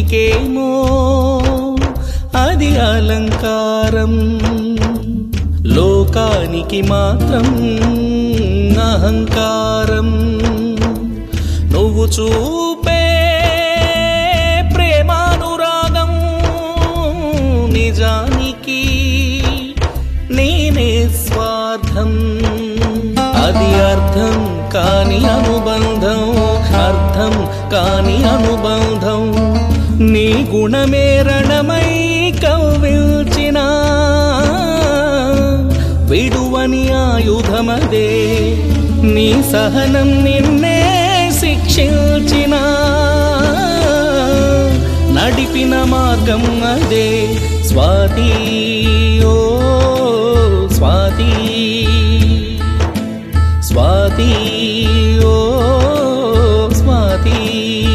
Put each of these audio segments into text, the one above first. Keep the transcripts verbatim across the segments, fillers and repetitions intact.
నీకేమో అది అలంకారం, లోకానికి మాత్రం అహంకారం. నువ్వు చూపే ప్రేమానురాగం నిజానికి నేనే స్వార్థం. అది అర్థం కాని అనుబంధం, అర్థం కాని అనుబంధం. నీ గుణమే రణమై కవ్విల్చిన విడువని ఆయుధమదే. నీ సహనం నిన్నే శిక్షించిన నడిపిన మార్గం అదే. స్వాతి ఓ స్వాతి, స్వాతి ఓ స్వాతి.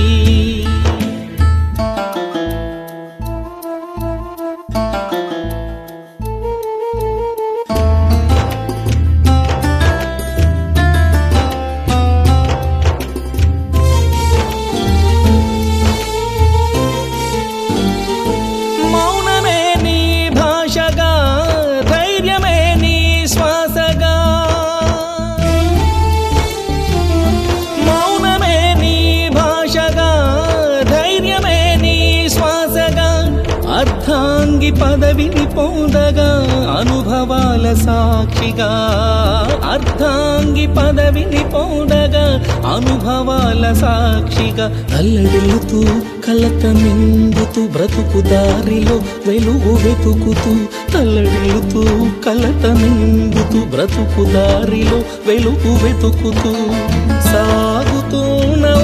అర్ధాంగి పదవిని పొందగా అనుభవాల సాక్షిగా, అర్ధాంగి పదవిని పొందగా అనుభవాల సాక్షిగా. తల్లడిల్లుతూ కలత మింగుతూ బ్రతుకు దారిలో వెలుగు వెతుకుతూ, తల్లడిల్లుతూ కలత మింగుతూ బ్రతుకు దారిలో వెలుగు వెతుకుతూ సాగుతున్న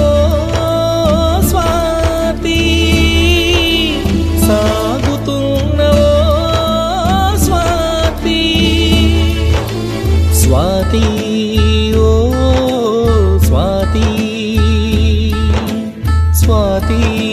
స్వాతి, సాగుతున్న స్వాతి. స్వాతి ఓ స్వాతి, స్వాతి.